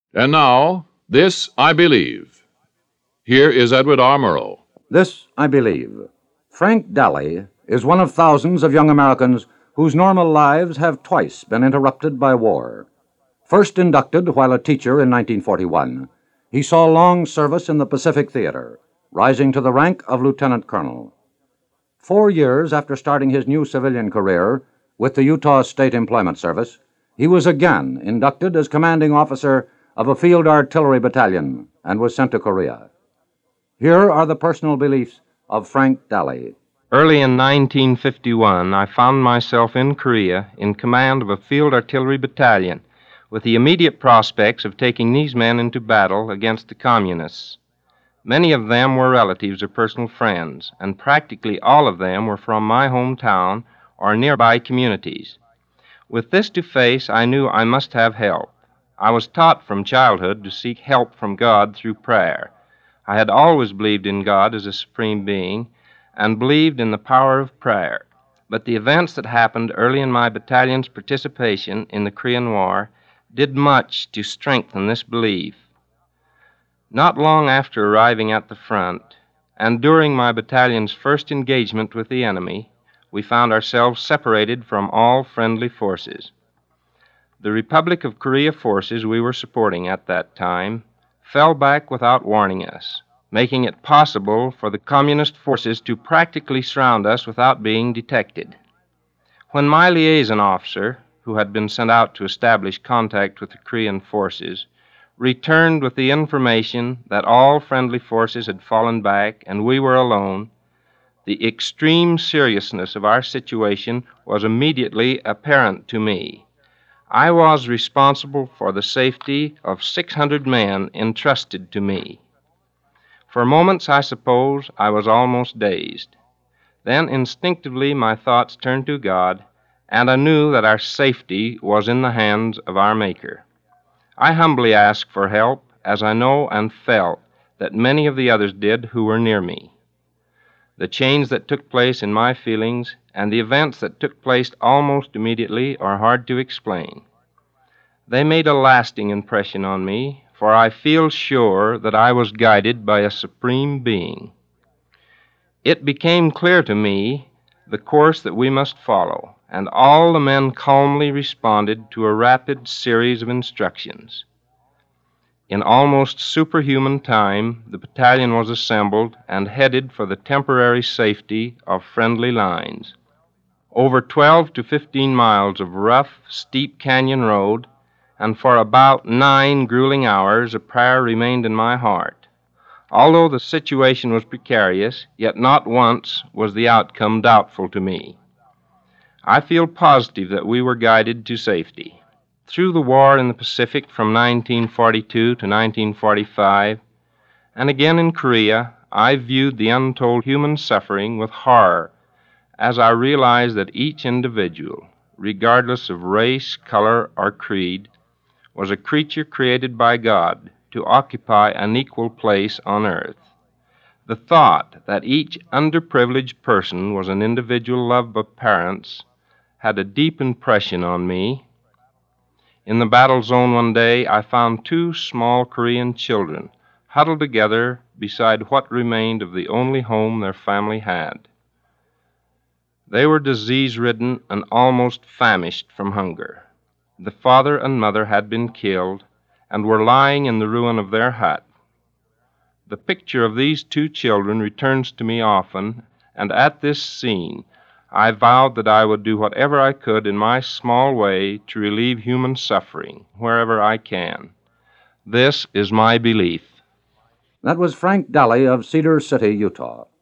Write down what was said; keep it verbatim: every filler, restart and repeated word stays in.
And now, This I Believe. Here is Edward R. Murrow. This I believe. Frank Daly is one of thousands of young Americans whose normal lives have twice been interrupted by war. First inducted while a teacher in nineteen forty-one, he saw long service in the Pacific Theater, rising to the rank of lieutenant colonel. Four years after starting his new civilian career with the Utah State Employment Service, he was again inducted as commanding officer of a field artillery battalion and was sent to Korea. Here are the personal beliefs of Frank Daly. Early in nineteen fifty-one, I found myself in Korea in command of a field artillery battalion with the immediate prospects of taking these men into battle against the communists. Many of them were relatives or personal friends, and practically all of them were from my hometown or nearby communities. With this to face, I knew I must have help. I was taught from childhood to seek help from God through prayer. I had always believed in God as a supreme being and believed in the power of prayer. But the events that happened early in my battalion's participation in the Korean War did much to strengthen this belief. Not long after arriving at the front, and during my battalion's first engagement with the enemy, we found ourselves separated from all friendly forces. The Republic of Korea forces we were supporting at that time fell back without warning us, making it possible for the communist forces to practically surround us without being detected. When my liaison officer, who had been sent out to establish contact with the Korean forces, returned with the information that all friendly forces had fallen back and we were alone, the extreme seriousness of our situation was immediately apparent to me. I was responsible for the safety of six hundred men entrusted to me. For moments, I suppose, I was almost dazed. Then instinctively my thoughts turned to God, and I knew that our safety was in the hands of our Maker. I humbly asked for help, as I know and felt that many of the others did who were near me. The change that took place in my feelings and the events that took place almost immediately are hard to explain. They made a lasting impression on me, for I feel sure that I was guided by a supreme being. It became clear to me the course that we must follow, and all the men calmly responded to a rapid series of instructions. In almost superhuman time, the battalion was assembled and headed for the temporary safety of friendly lines. Over twelve to fifteen miles of rough, steep canyon road, and for about nine grueling hours, a prayer remained in my heart. Although the situation was precarious, yet not once was the outcome doubtful to me. I feel positive that we were guided to safety. Through the war in the Pacific from nineteen forty-two to nineteen forty-five, and again in Korea, I viewed the untold human suffering with horror as I realized that each individual, regardless of race, color, or creed, was a creature created by God to occupy an equal place on earth. The thought that each underprivileged person was an individual loved by parents had a deep impression on me. In the battle zone one day, I found two small Korean children huddled together beside what remained of the only home their family had. They were disease-ridden and almost famished from hunger. The father and mother had been killed and were lying in the ruin of their hut. The picture of these two children returns to me often, and at this scene, I vowed that I would do whatever I could in my small way to relieve human suffering wherever I can. This is my belief. That was Frank Daly of Cedar City, Utah.